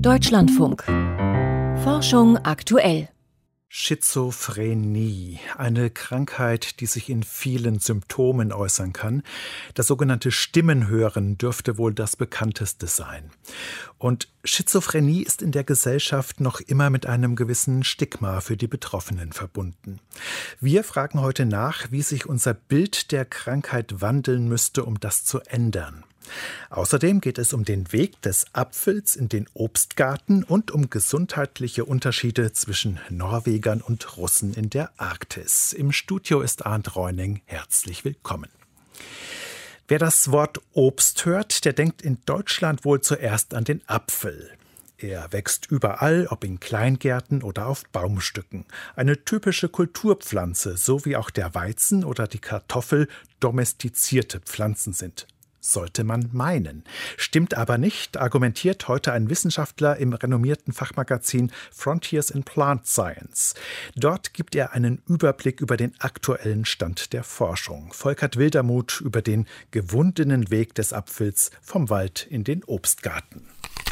Deutschlandfunk. Forschung aktuell. Schizophrenie, eine Krankheit, die sich in vielen Symptomen äußern kann. Das sogenannte Stimmenhören dürfte wohl das bekannteste sein. Und Schizophrenie ist in der Gesellschaft noch immer mit einem gewissen Stigma für die Betroffenen verbunden. Wir fragen heute nach, wie sich unser Bild der Krankheit wandeln müsste, um das zu ändern. Außerdem geht es um den Weg des Apfels in den Obstgarten und um gesundheitliche Unterschiede zwischen Norwegern und Russen in der Arktis. Im Studio ist Arndt Reuning. Herzlich willkommen. Wer das Wort Obst hört, der denkt in Deutschland wohl zuerst an den Apfel. Er wächst überall, ob in Kleingärten oder auf Baumstücken. Eine typische Kulturpflanze, so wie auch der Weizen oder die Kartoffel domestizierte Pflanzen sind. Sollte man meinen. Stimmt aber nicht, argumentiert heute ein Wissenschaftler im renommierten Fachmagazin Frontiers in Plant Science. Dort gibt er einen Überblick über den aktuellen Stand der Forschung. Volkert Wildermuth über den gewundenen Weg des Apfels vom Wald in den Obstgarten.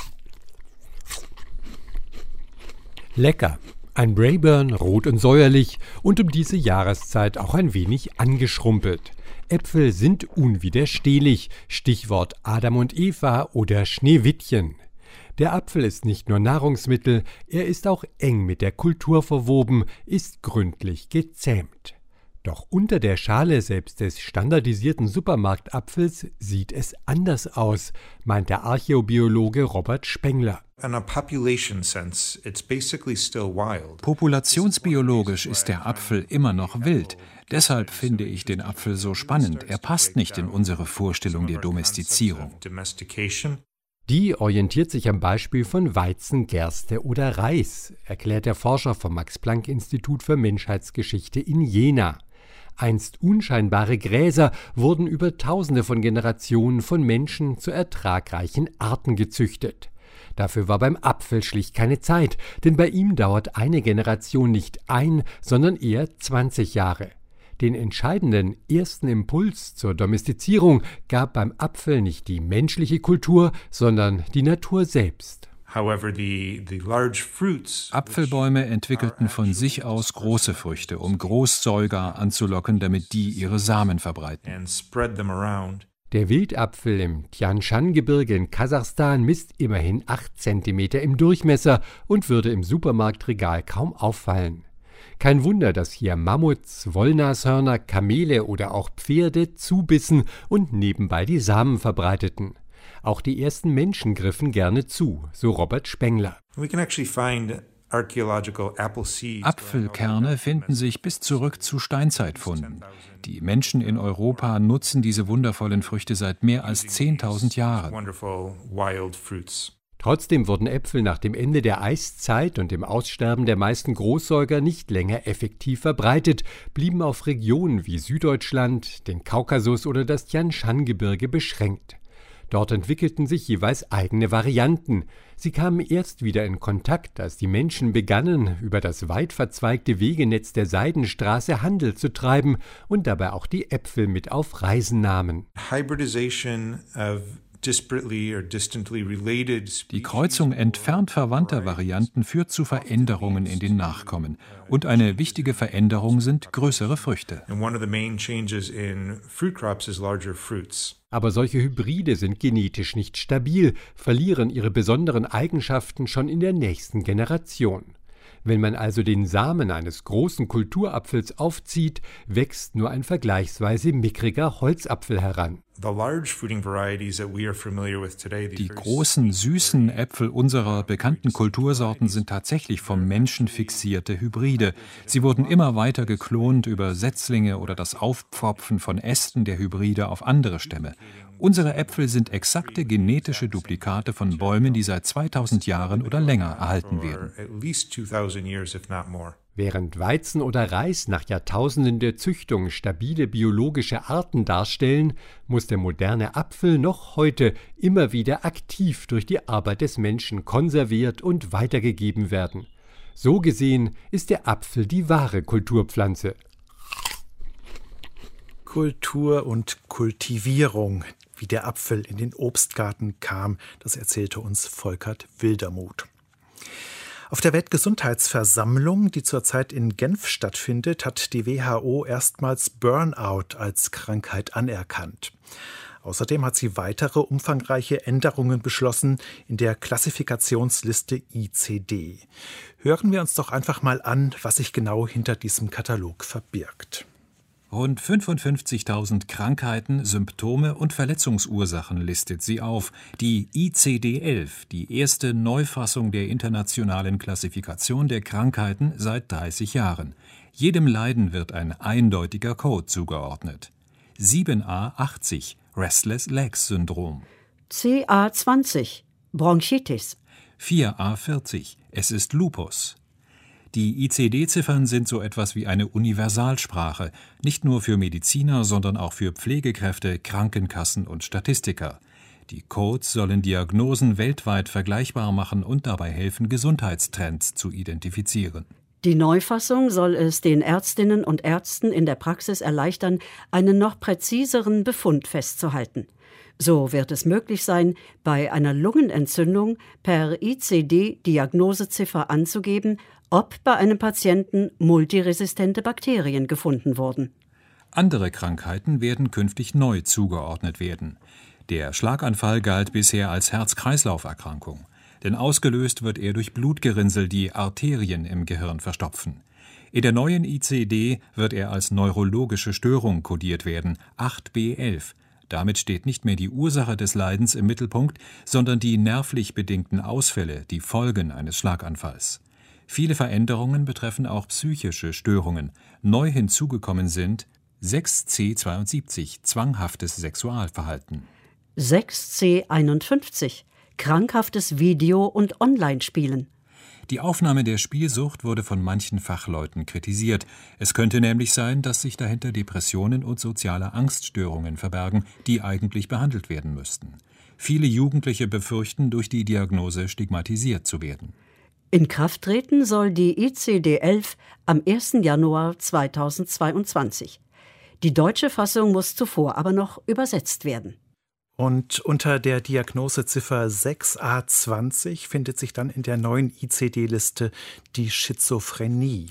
Lecker. Ein Braeburn, rot und säuerlich und um diese Jahreszeit auch ein wenig angeschrumpelt. Äpfel sind unwiderstehlich, Stichwort Adam und Eva oder Schneewittchen. Der Apfel ist nicht nur Nahrungsmittel, er ist auch eng mit der Kultur verwoben, ist gründlich gezähmt. Doch unter der Schale selbst des standardisierten Supermarktapfels sieht es anders aus, meint der Archäobiologe Robert Spengler. Populationsbiologisch ist der Apfel immer noch wild. Deshalb finde ich den Apfel so spannend. Er passt nicht in unsere Vorstellung der Domestizierung. Die orientiert sich am Beispiel von Weizen, Gerste oder Reis, erklärt der Forscher vom Max-Planck-Institut für Menschheitsgeschichte in Jena. Einst unscheinbare Gräser wurden über Tausende von Generationen von Menschen zu ertragreichen Arten gezüchtet. Dafür war beim Apfel schlicht keine Zeit, denn bei ihm dauert eine Generation nicht ein, sondern eher 20 Jahre. Den entscheidenden ersten Impuls zur Domestizierung gab beim Apfel nicht die menschliche Kultur, sondern die Natur selbst. Apfelbäume entwickelten von sich aus große Früchte, um Großsäuger anzulocken, damit die ihre Samen verbreiten. Der Wildapfel im Tian-Shan-Gebirge in Kasachstan misst immerhin 8 Zentimeter im Durchmesser und würde im Supermarktregal kaum auffallen. Kein Wunder, dass hier Mammuts, Wollnashörner, Kamele oder auch Pferde zubissen und nebenbei die Samen verbreiteten. Auch die ersten Menschen griffen gerne zu, so Robert Spengler. Apfelkerne finden sich bis zurück zu Steinzeitfunden. Die Menschen in Europa nutzen diese wundervollen Früchte seit mehr als 10.000 Jahren. Trotzdem wurden Äpfel nach dem Ende der Eiszeit und dem Aussterben der meisten Großsäuger nicht länger effektiv verbreitet, blieben auf Regionen wie Süddeutschland, den Kaukasus oder das Tian-Shan-Gebirge beschränkt. Dort entwickelten sich jeweils eigene Varianten. Sie kamen erst wieder in Kontakt, als die Menschen begannen, über das weit verzweigte Wegenetz der Seidenstraße Handel zu treiben und dabei auch die Äpfel mit auf Reisen nahmen. Die Kreuzung entfernt verwandter Varianten führt zu Veränderungen in den Nachkommen. Und eine wichtige Veränderung sind größere Früchte. Aber solche Hybride sind genetisch nicht stabil, verlieren ihre besonderen Eigenschaften schon in der nächsten Generation. Wenn man also den Samen eines großen Kulturapfels aufzieht, wächst nur ein vergleichsweise mickriger Holzapfel heran. Die großen, süßen Äpfel unserer bekannten Kultursorten sind tatsächlich vom Menschen fixierte Hybride. Sie wurden immer weiter geklont über Setzlinge oder das Aufpfropfen von Ästen der Hybride auf andere Stämme. Unsere Äpfel sind exakte genetische Duplikate von Bäumen, die seit 2000 Jahren oder länger erhalten werden. Während Weizen oder Reis nach Jahrtausenden der Züchtung stabile biologische Arten darstellen, muss der moderne Apfel noch heute immer wieder aktiv durch die Arbeit des Menschen konserviert und weitergegeben werden. So gesehen ist der Apfel die wahre Kulturpflanze. Kultur und Kultivierung. wie der Apfel in den Obstgarten kam. Das erzählte uns Volkert Wildermuth. Auf der Weltgesundheitsversammlung, die zurzeit in Genf stattfindet, hat die WHO erstmals Burnout als Krankheit anerkannt. Außerdem hat sie weitere umfangreiche Änderungen beschlossen in der Klassifikationsliste ICD. Hören wir uns doch einfach mal an, was sich genau hinter diesem Katalog verbirgt. Rund 55.000 Krankheiten, Symptome und Verletzungsursachen listet sie auf. Die ICD-11, die erste Neufassung der internationalen Klassifikation der Krankheiten seit 30 Jahren. Jedem Leiden wird ein eindeutiger Code zugeordnet. 7a80 Restless Legs Syndrom. CA20 Bronchitis. 4a40 Es ist Lupus. Die ICD-Ziffern sind so etwas wie eine Universalsprache, nicht nur für Mediziner, sondern auch für Pflegekräfte, Krankenkassen und Statistiker. Die Codes sollen Diagnosen weltweit vergleichbar machen und dabei helfen, Gesundheitstrends zu identifizieren. Die Neufassung soll es den Ärztinnen und Ärzten in der Praxis erleichtern, einen noch präziseren Befund festzuhalten. So wird es möglich sein, bei einer Lungenentzündung per ICD-Diagnoseziffer anzugeben, ob bei einem Patienten multiresistente Bakterien gefunden wurden. Andere Krankheiten werden künftig neu zugeordnet werden. Der Schlaganfall galt bisher als Herz-Kreislauf-Erkrankung. Denn ausgelöst wird er durch Blutgerinnsel, die Arterien im Gehirn verstopfen. In der neuen ICD wird er als neurologische Störung kodiert werden, 8b11. Damit steht nicht mehr die Ursache des Leidens im Mittelpunkt, sondern die nervlich bedingten Ausfälle, die Folgen eines Schlaganfalls. Viele Veränderungen betreffen auch psychische Störungen. Neu hinzugekommen sind 6C72, zwanghaftes Sexualverhalten. 6C51, krankhaftes Video- und Online-Spielen. Die Aufnahme der Spielsucht wurde von manchen Fachleuten kritisiert. Es könnte nämlich sein, dass sich dahinter Depressionen und soziale Angststörungen verbergen, die eigentlich behandelt werden müssten. Viele Jugendliche befürchten, durch die Diagnose stigmatisiert zu werden. In Kraft treten soll die ICD-11 am 1. Januar 2022. Die deutsche Fassung muss zuvor aber noch übersetzt werden. Und unter der Diagnoseziffer 6a20 findet sich dann in der neuen ICD-Liste die Schizophrenie.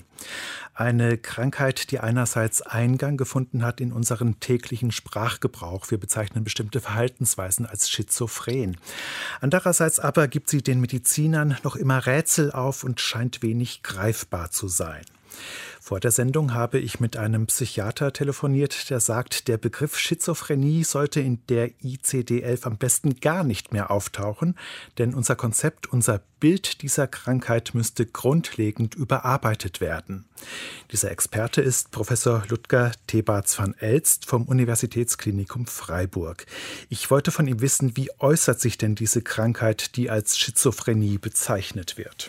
Eine Krankheit, die einerseits Eingang gefunden hat in unseren täglichen Sprachgebrauch. Wir bezeichnen bestimmte Verhaltensweisen als schizophren. Andererseits aber gibt sie den Medizinern noch immer Rätsel auf und scheint wenig greifbar zu sein. Vor der Sendung habe ich mit einem Psychiater telefoniert, der sagt, der Begriff Schizophrenie sollte in der ICD-11 am besten gar nicht mehr auftauchen, denn unser Konzept, unser Bild dieser Krankheit müsste grundlegend überarbeitet werden. Dieser Experte ist Professor Ludger Thebarts van Elst vom Universitätsklinikum Freiburg. Ich wollte von ihm wissen, wie äußert sich denn diese Krankheit, die als Schizophrenie bezeichnet wird?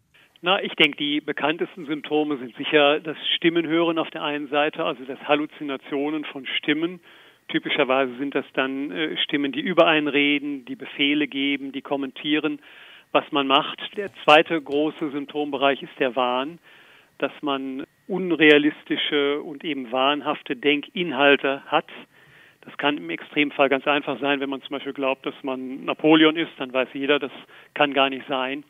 Ich denke, die bekanntesten Symptome sind sicher das Stimmenhören auf der einen Seite, also das Halluzinationen von Stimmen. Typischerweise sind das dann Stimmen, die über einen reden, die Befehle geben, die kommentieren, was man macht. Der zweite große Symptombereich ist der Wahn, dass man unrealistische und eben wahnhafte Denkinhalte hat. Das kann im Extremfall ganz einfach sein, wenn man zum Beispiel glaubt, dass man Napoleon ist, dann weiß jeder, das kann gar nicht sein.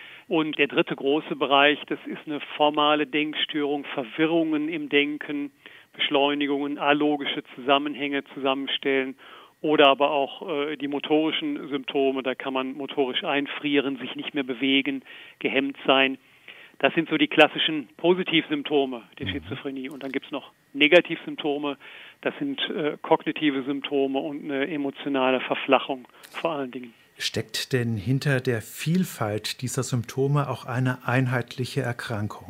Und der dritte große Bereich, das ist eine formale Denkstörung, Verwirrungen im Denken, Beschleunigungen, allogische Zusammenhänge zusammenstellen oder aber auch die motorischen Symptome, da kann man motorisch einfrieren, sich nicht mehr bewegen, gehemmt sein. Das sind so die klassischen Positivsymptome der Schizophrenie. Und dann gibt es noch Negativsymptome, das sind kognitive Symptome und eine emotionale Verflachung vor allen Dingen. Steckt denn hinter der Vielfalt dieser Symptome auch eine einheitliche Erkrankung?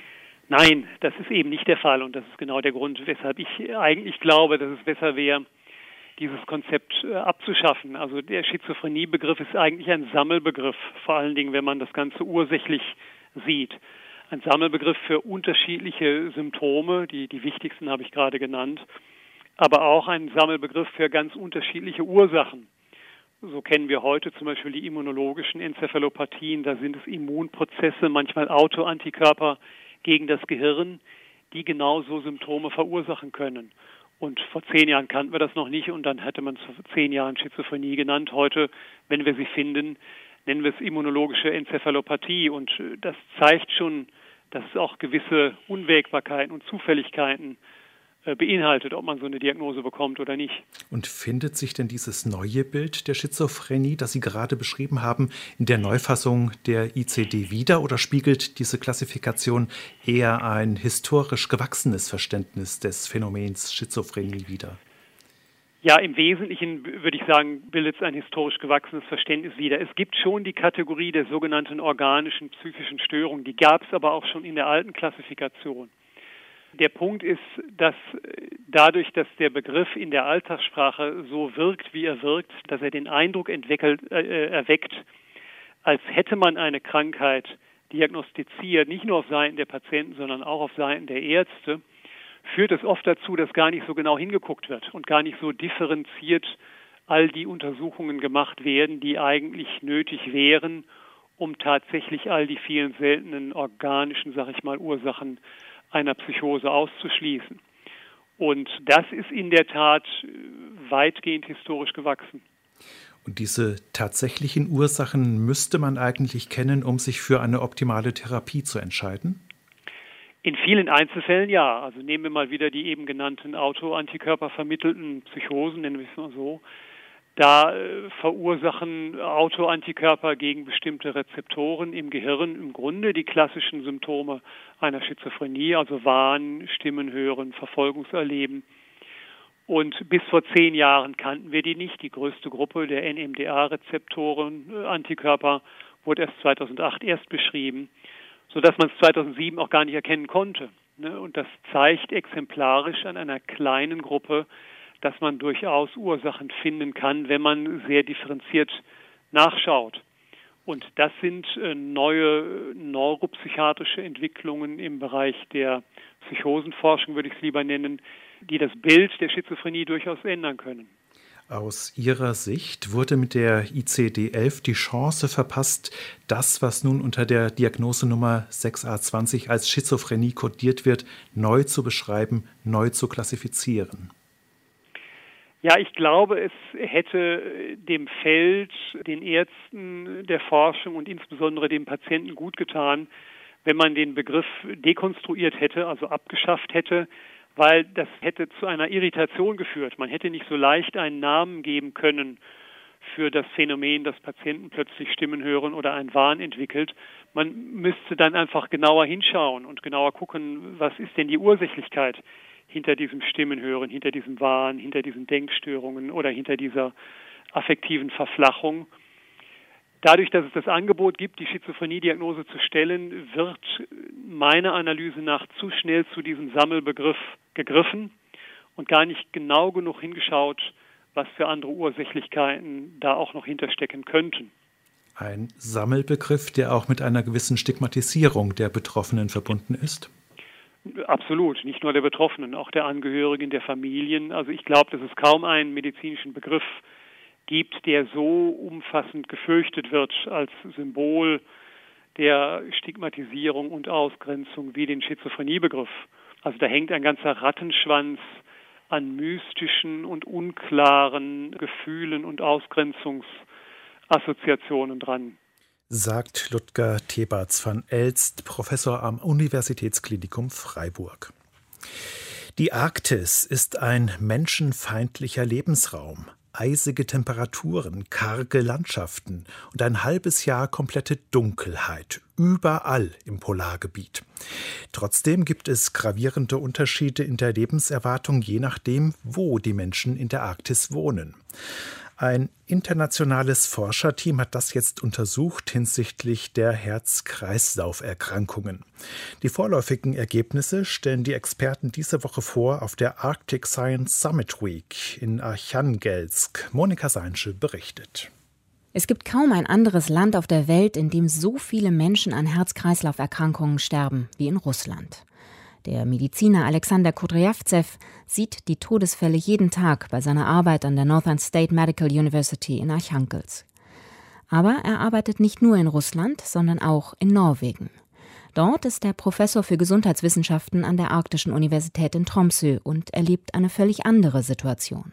Nein, das ist eben nicht der Fall. Und das ist genau der Grund, weshalb ich eigentlich glaube, dass es besser wäre, dieses Konzept abzuschaffen. Also der Schizophrenie-Begriff ist eigentlich ein Sammelbegriff, vor allen Dingen, wenn man das Ganze ursächlich sieht. Ein Sammelbegriff für unterschiedliche Symptome, die wichtigsten habe ich gerade genannt, aber auch ein Sammelbegriff für ganz unterschiedliche Ursachen. So kennen wir heute zum Beispiel die immunologischen Enzephalopathien. Da sind es Immunprozesse, manchmal Autoantikörper gegen das Gehirn, die genauso Symptome verursachen können. Und vor 10 Jahren kannten wir das noch nicht und dann hätte man es vor 10 Jahren Schizophrenie genannt. Heute, wenn wir sie finden, nennen wir es immunologische Enzephalopathie. Und das zeigt schon, dass es auch gewisse Unwägbarkeiten und Zufälligkeiten beinhaltet, ob man so eine Diagnose bekommt oder nicht. Und findet sich denn dieses neue Bild der Schizophrenie, das Sie gerade beschrieben haben, in der Neufassung der ICD wider oder spiegelt diese Klassifikation eher ein historisch gewachsenes Verständnis des Phänomens Schizophrenie wider? Ja, im Wesentlichen würde ich sagen, bildet es ein historisch gewachsenes Verständnis wider. Es gibt schon die Kategorie der sogenannten organischen psychischen Störungen, die gab es aber auch schon in der alten Klassifikation. Der Punkt ist, dass dadurch, dass der Begriff in der Alltagssprache so wirkt, wie er wirkt, dass er den Eindruck erweckt, als hätte man eine Krankheit diagnostiziert, nicht nur auf Seiten der Patienten, sondern auch auf Seiten der Ärzte, führt es oft dazu, dass gar nicht so genau hingeguckt wird und gar nicht so differenziert all die Untersuchungen gemacht werden, die eigentlich nötig wären, um tatsächlich all die vielen seltenen organischen, Ursachen einer Psychose auszuschließen. Und das ist in der Tat weitgehend historisch gewachsen. Und diese tatsächlichen Ursachen müsste man eigentlich kennen, um sich für eine optimale Therapie zu entscheiden? In vielen Einzelfällen ja. Also nehmen wir mal wieder die eben genannten autoantikörpervermittelten Psychosen, nennen wir es mal so. Da verursachen Autoantikörper gegen bestimmte Rezeptoren im Gehirn im Grunde die klassischen Symptome einer Schizophrenie, also Wahn, Stimmen hören, Verfolgungserleben. Und bis vor 10 Jahren kannten wir die nicht. Die größte Gruppe der NMDA-Rezeptoren, Antikörper, wurde erst 2008 beschrieben, sodass man es 2007 auch gar nicht erkennen konnte. Und das zeigt exemplarisch an einer kleinen Gruppe, dass man durchaus Ursachen finden kann, wenn man sehr differenziert nachschaut. Und das sind neue neuropsychiatrische Entwicklungen im Bereich der Psychosenforschung, würde ich es lieber nennen, die das Bild der Schizophrenie durchaus ändern können. Aus Ihrer Sicht wurde mit der ICD-11 die Chance verpasst, das, was nun unter der Diagnosenummer 6A20 als Schizophrenie kodiert wird, neu zu beschreiben, neu zu klassifizieren? Ja, ich glaube, es hätte dem Feld, den Ärzten, der Forschung und insbesondere dem Patienten gut getan, wenn man den Begriff dekonstruiert hätte, also abgeschafft hätte, weil das hätte zu einer Irritation geführt. Man hätte nicht so leicht einen Namen geben können für das Phänomen, dass Patienten plötzlich Stimmen hören oder einen Wahn entwickelt. Man müsste dann einfach genauer hinschauen und genauer gucken, was ist denn die Ursächlichkeit hinter diesem Stimmenhören, hinter diesem Wahn, hinter diesen Denkstörungen oder hinter dieser affektiven Verflachung. Dadurch, dass es das Angebot gibt, die Schizophrenie-Diagnose zu stellen, wird meiner Analyse nach zu schnell zu diesem Sammelbegriff gegriffen und gar nicht genau genug hingeschaut, was für andere Ursächlichkeiten da auch noch hinterstecken könnten. Ein Sammelbegriff, der auch mit einer gewissen Stigmatisierung der Betroffenen verbunden ist? Absolut, nicht nur der Betroffenen, auch der Angehörigen, der Familien. Also ich glaube, dass es kaum einen medizinischen Begriff gibt, der so umfassend gefürchtet wird als Symbol der Stigmatisierung und Ausgrenzung wie den Schizophreniebegriff. Also da hängt ein ganzer Rattenschwanz an mystischen und unklaren Gefühlen und Ausgrenzungsassoziationen dran, sagt Ludger Thebarts van Elst, Professor am Universitätsklinikum Freiburg. Die Arktis ist ein menschenfeindlicher Lebensraum. Eisige Temperaturen, karge Landschaften und ein halbes Jahr komplette Dunkelheit, überall im Polargebiet. Trotzdem gibt es gravierende Unterschiede in der Lebenserwartung, je nachdem, wo die Menschen in der Arktis wohnen. Ein internationales Forscherteam hat das jetzt untersucht hinsichtlich der Herz-Kreislauf-Erkrankungen. Die vorläufigen Ergebnisse stellen die Experten diese Woche vor auf der Arctic Science Summit Week in Archangelsk. Monika Seinsche berichtet. Es gibt kaum ein anderes Land auf der Welt, in dem so viele Menschen an Herz-Kreislauf-Erkrankungen sterben wie in Russland. Der Mediziner Alexander Kudryavtsev sieht die Todesfälle jeden Tag bei seiner Arbeit an der Northern State Medical University in Archangelsk. Aber er arbeitet nicht nur in Russland, sondern auch in Norwegen. Dort ist er Professor für Gesundheitswissenschaften an der Arktischen Universität in Tromsø und erlebt eine völlig andere Situation.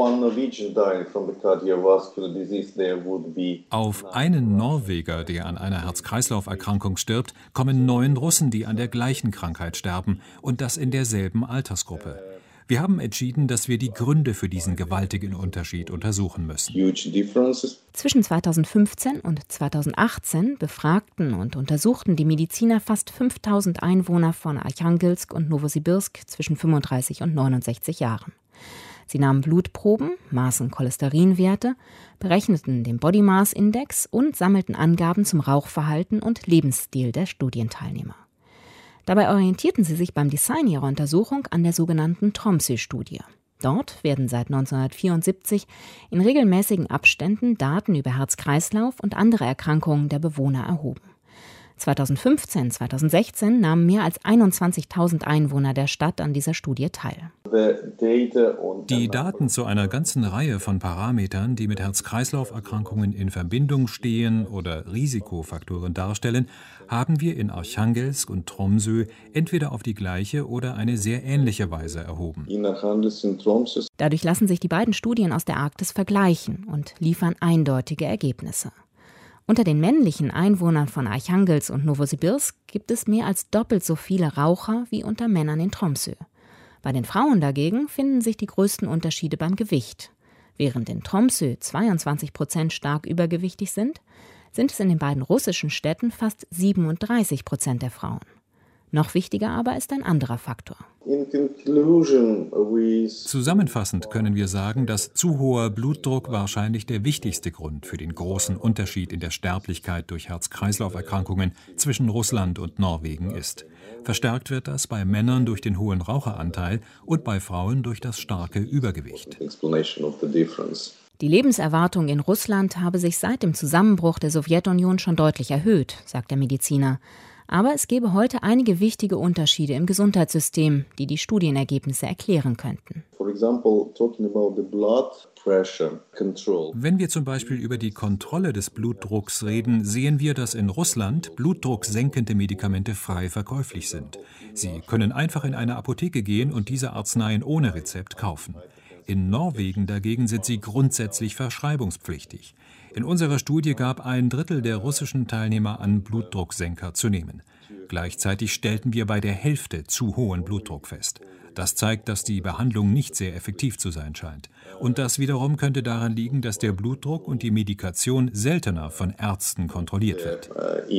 Auf einen Norweger, der an einer Herz-Kreislauf-Erkrankung stirbt, kommen 9 Russen, die an der gleichen Krankheit sterben, und das in derselben Altersgruppe. Wir haben entschieden, dass wir die Gründe für diesen gewaltigen Unterschied untersuchen müssen. Zwischen 2015 und 2018 befragten und untersuchten die Mediziner fast 5000 Einwohner von Archangelsk und Novosibirsk zwischen 35 und 69 Jahren. Sie nahmen Blutproben, maßen Cholesterinwerte, berechneten den Body Mass Index und sammelten Angaben zum Rauchverhalten und Lebensstil der Studienteilnehmer. Dabei orientierten sie sich beim Design ihrer Untersuchung an der sogenannten Tromsø-Studie. Dort werden seit 1974 in regelmäßigen Abständen Daten über Herz-Kreislauf und andere Erkrankungen der Bewohner erhoben. 2015, 2016 nahmen mehr als 21.000 Einwohner der Stadt an dieser Studie teil. Die Daten zu einer ganzen Reihe von Parametern, die mit Herz-Kreislauf-Erkrankungen in Verbindung stehen oder Risikofaktoren darstellen, haben wir in Archangelsk und Tromsø entweder auf die gleiche oder eine sehr ähnliche Weise erhoben. Dadurch lassen sich die beiden Studien aus der Arktis vergleichen und liefern eindeutige Ergebnisse. Unter den männlichen Einwohnern von Archangelsk und Novosibirsk gibt es mehr als doppelt so viele Raucher wie unter Männern in Tromsø. Bei den Frauen dagegen finden sich die größten Unterschiede beim Gewicht. Während in Tromsø 22% stark übergewichtig sind es in den beiden russischen Städten fast 37% der Frauen. Noch wichtiger aber ist ein anderer Faktor. Zusammenfassend können wir sagen, dass zu hoher Blutdruck wahrscheinlich der wichtigste Grund für den großen Unterschied in der Sterblichkeit durch Herz-Kreislauf-Erkrankungen zwischen Russland und Norwegen ist. Verstärkt wird das bei Männern durch den hohen Raucheranteil und bei Frauen durch das starke Übergewicht. Die Lebenserwartung in Russland habe sich seit dem Zusammenbruch der Sowjetunion schon deutlich erhöht, sagt der Mediziner. Aber es gebe heute einige wichtige Unterschiede im Gesundheitssystem, die die Studienergebnisse erklären könnten. Wenn wir zum Beispiel über die Kontrolle des Blutdrucks reden, sehen wir, dass in Russland blutdrucksenkende Medikamente frei verkäuflich sind. Sie können einfach in eine Apotheke gehen und diese Arzneien ohne Rezept kaufen. In Norwegen dagegen sind sie grundsätzlich verschreibungspflichtig. In unserer Studie gab 1/3 der russischen Teilnehmer an, Blutdrucksenker zu nehmen. Gleichzeitig stellten wir bei der Hälfte zu hohen Blutdruck fest. Das zeigt, dass die Behandlung nicht sehr effektiv zu sein scheint. Und das wiederum könnte daran liegen, dass der Blutdruck und die Medikation seltener von Ärzten kontrolliert wird.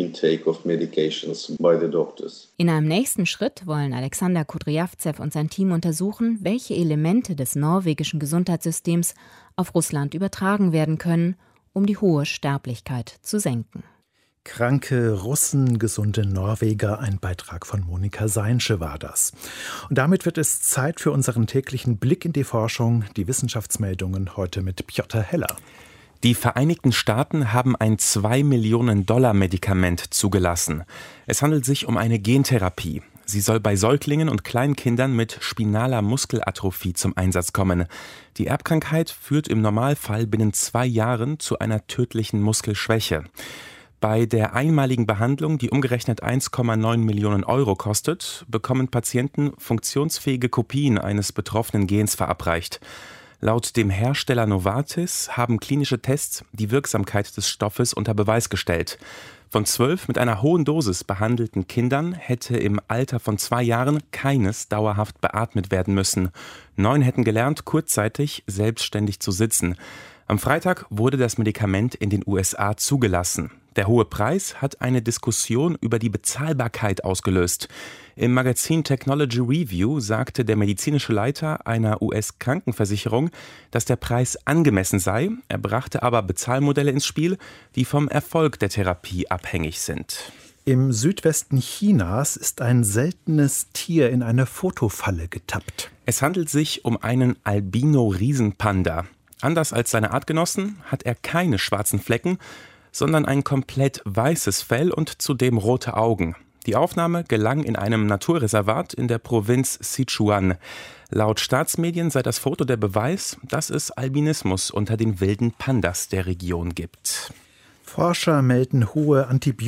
In einem nächsten Schritt wollen Alexander Kudryavtsev und sein Team untersuchen, welche Elemente des norwegischen Gesundheitssystems auf Russland übertragen werden können, um die hohe Sterblichkeit zu senken. Kranke Russen, gesunde Norweger, ein Beitrag von Monika Seinsche war das. Und damit wird es Zeit für unseren täglichen Blick in die Forschung, die Wissenschaftsmeldungen heute mit Piotr Heller. Die Vereinigten Staaten haben ein $2-Millionen-Medikament zugelassen. Es handelt sich um eine Gentherapie. Sie soll bei Säuglingen und Kleinkindern mit spinaler Muskelatrophie zum Einsatz kommen. Die Erbkrankheit führt im Normalfall binnen 2 Jahren zu einer tödlichen Muskelschwäche. Bei der einmaligen Behandlung, die umgerechnet 1,9 Millionen Euro kostet, bekommen Patienten funktionsfähige Kopien eines betroffenen Gens verabreicht. Laut dem Hersteller Novartis haben klinische Tests die Wirksamkeit des Stoffes unter Beweis gestellt. Von 12 mit einer hohen Dosis behandelten Kindern hätte im Alter von 2 Jahren keines dauerhaft beatmet werden müssen. 9 hätten gelernt, kurzzeitig selbstständig zu sitzen. Am Freitag wurde das Medikament in den USA zugelassen. Der hohe Preis hat eine Diskussion über die Bezahlbarkeit ausgelöst. Im Magazin Technology Review sagte der medizinische Leiter einer US-Krankenversicherung, dass der Preis angemessen sei. Er brachte aber Bezahlmodelle ins Spiel, die vom Erfolg der Therapie abhängig sind. Im Südwesten Chinas ist ein seltenes Tier in eine Fotofalle getappt. Es handelt sich um einen Albino-Riesenpanda. Anders als seine Artgenossen hat er keine schwarzen Flecken, sondern ein komplett weißes Fell und zudem rote Augen. Die Aufnahme gelang in einem Naturreservat in der Provinz Sichuan. Laut Staatsmedien sei das Foto der Beweis, dass es Albinismus unter den wilden Pandas der Region gibt. Forscher melden hohe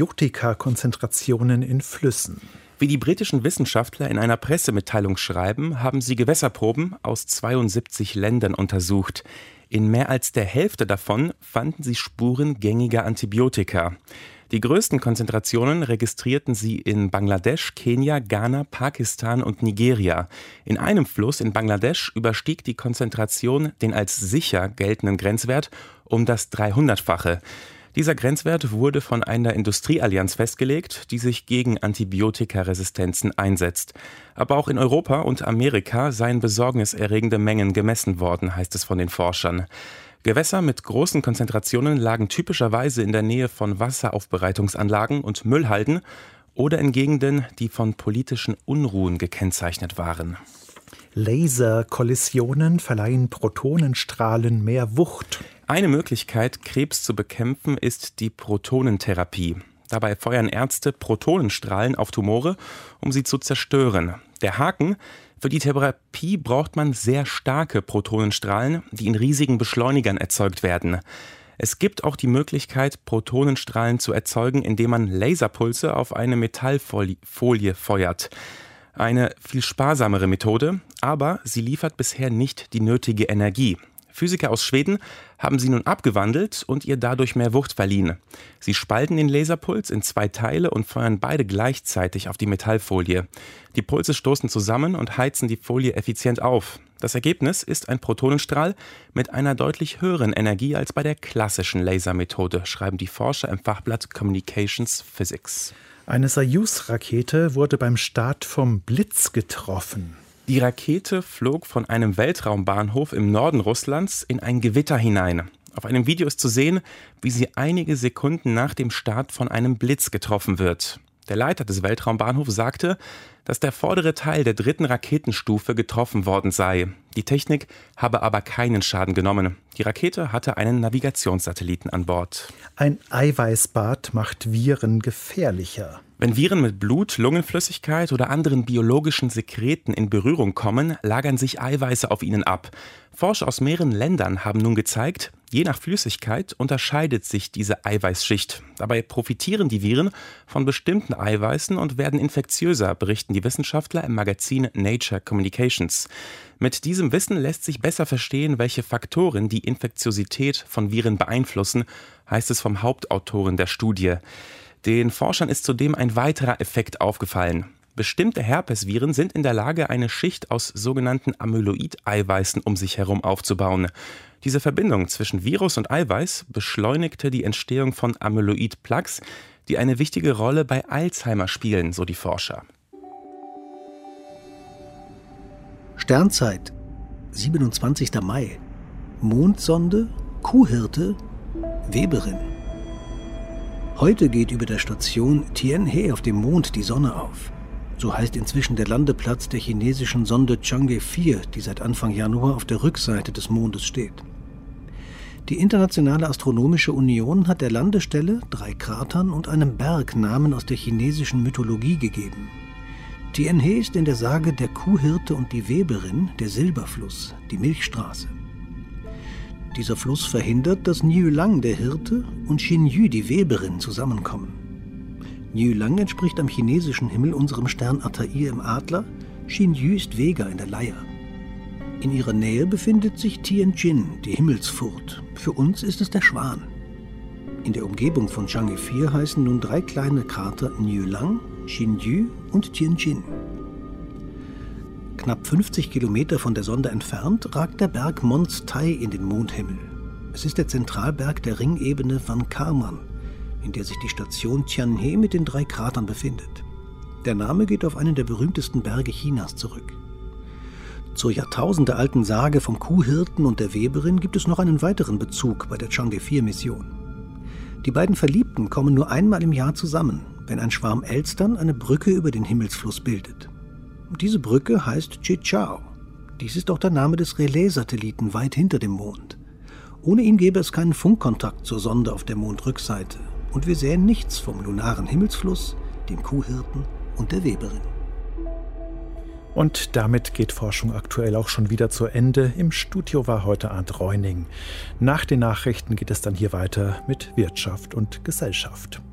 Antibiotikakonzentrationen in Flüssen. Wie die britischen Wissenschaftler in einer Pressemitteilung schreiben, haben sie Gewässerproben aus 72 Ländern untersucht. In mehr als der Hälfte davon fanden sie Spuren gängiger Antibiotika. Die größten Konzentrationen registrierten sie in Bangladesch, Kenia, Ghana, Pakistan und Nigeria. In einem Fluss in Bangladesch überstieg die Konzentration den als sicher geltenden Grenzwert um das 300-fache. Dieser Grenzwert wurde von einer Industrieallianz festgelegt, die sich gegen Antibiotikaresistenzen einsetzt. Aber auch in Europa und Amerika seien besorgniserregende Mengen gemessen worden, heißt es von den Forschern. Gewässer mit großen Konzentrationen lagen typischerweise in der Nähe von Wasseraufbereitungsanlagen und Müllhalden oder in Gegenden, die von politischen Unruhen gekennzeichnet waren. Laserkollisionen verleihen Protonenstrahlen mehr Wucht. Eine Möglichkeit, Krebs zu bekämpfen, ist die Protonentherapie. Dabei feuern Ärzte Protonenstrahlen auf Tumore, um sie zu zerstören. Der Haken: Für die Therapie braucht man sehr starke Protonenstrahlen, die in riesigen Beschleunigern erzeugt werden. Es gibt auch die Möglichkeit, Protonenstrahlen zu erzeugen, indem man Laserpulse auf eine Metallfolie feuert. Eine viel sparsamere Methode, aber sie liefert bisher nicht die nötige Energie. Physiker aus Schweden haben sie nun abgewandelt und ihr dadurch mehr Wucht verliehen. Sie spalten den Laserpuls in 2 Teile und feuern beide gleichzeitig auf die Metallfolie. Die Pulse stoßen zusammen und heizen die Folie effizient auf. Das Ergebnis ist ein Protonenstrahl mit einer deutlich höheren Energie als bei der klassischen Lasermethode, schreiben die Forscher im Fachblatt Communications Physics. Eine Soyuz-Rakete wurde beim Start vom Blitz getroffen. Die Rakete flog von einem Weltraumbahnhof im Norden Russlands in ein Gewitter hinein. Auf einem Video ist zu sehen, wie sie einige Sekunden nach dem Start von einem Blitz getroffen wird. Der Leiter des Weltraumbahnhofs sagte, dass der vordere Teil der 3. Raketenstufe getroffen worden sei. Die Technik habe aber keinen Schaden genommen. Die Rakete hatte einen Navigationssatelliten an Bord. Ein Eiweißbad macht Viren gefährlicher. Wenn Viren mit Blut, Lungenflüssigkeit oder anderen biologischen Sekreten in Berührung kommen, lagern sich Eiweiße auf ihnen ab. Forscher aus mehreren Ländern haben nun gezeigt, je nach Flüssigkeit unterscheidet sich diese Eiweißschicht. Dabei profitieren die Viren von bestimmten Eiweißen und werden infektiöser, berichten die Wissenschaftler im Magazin Nature Communications. Mit diesem Wissen lässt sich besser verstehen, welche Faktoren die Infektiosität von Viren beeinflussen, heißt es vom Hauptautoren der Studie. Den Forschern ist zudem ein weiterer Effekt aufgefallen. Bestimmte Herpesviren sind in der Lage, eine Schicht aus sogenannten Amyloid-Eiweißen um sich herum aufzubauen. Diese Verbindung zwischen Virus und Eiweiß beschleunigte die Entstehung von Amyloid-Plaques, die eine wichtige Rolle bei Alzheimer spielen, so die Forscher. Sternzeit, 27. Mai. Mondsonde, Kuhhirte, Weberin. Heute geht über der Station Tianhe auf dem Mond die Sonne auf. So heißt inzwischen der Landeplatz der chinesischen Sonde Chang'e 4, die seit Anfang Januar auf der Rückseite des Mondes steht. Die Internationale Astronomische Union hat der Landestelle 3 Kratern und einem Berg Namen aus der chinesischen Mythologie gegeben. Tianhe ist in der Sage der Kuhhirte und die Weberin der Silberfluss, die Milchstraße. Dieser Fluss verhindert, dass Niulang, der Hirte, und Xinyu, die Weberin, zusammenkommen. Niulang entspricht am chinesischen Himmel unserem Stern Altair im Adler, Xinyu ist Vega in der Leier. In ihrer Nähe befindet sich Tianjin, die Himmelsfurt. Für uns ist es der Schwan. In der Umgebung von Chang'e 4 heißen nun 3 kleine Krater Niulang, Xinyu und Tianjin. Knapp 50 Kilometer von der Sonde entfernt ragt der Berg Mons Tai in den Mondhimmel. Es ist der Zentralberg der Ringebene Van Karman, in der sich die Station Tianhe mit den 3 Kratern befindet. Der Name geht auf einen der berühmtesten Berge Chinas zurück. Zur jahrtausendealten Sage vom Kuhhirten und der Weberin gibt es noch einen weiteren Bezug bei der Chang'e 4-Mission. Die beiden Verliebten kommen nur einmal im Jahr zusammen, wenn ein Schwarm Elstern eine Brücke über den Himmelsfluss bildet. Diese Brücke heißt Chichao. Dies ist auch der Name des Relais-Satelliten weit hinter dem Mond. Ohne ihn gäbe es keinen Funkkontakt zur Sonde auf der Mondrückseite. Und wir sähen nichts vom lunaren Himmelsfluss, dem Kuhhirten und der Weberin. Und damit geht Forschung aktuell auch schon wieder zu Ende. Im Studio war heute Arndt Reuning. Nach den Nachrichten geht es dann hier weiter mit Wirtschaft und Gesellschaft.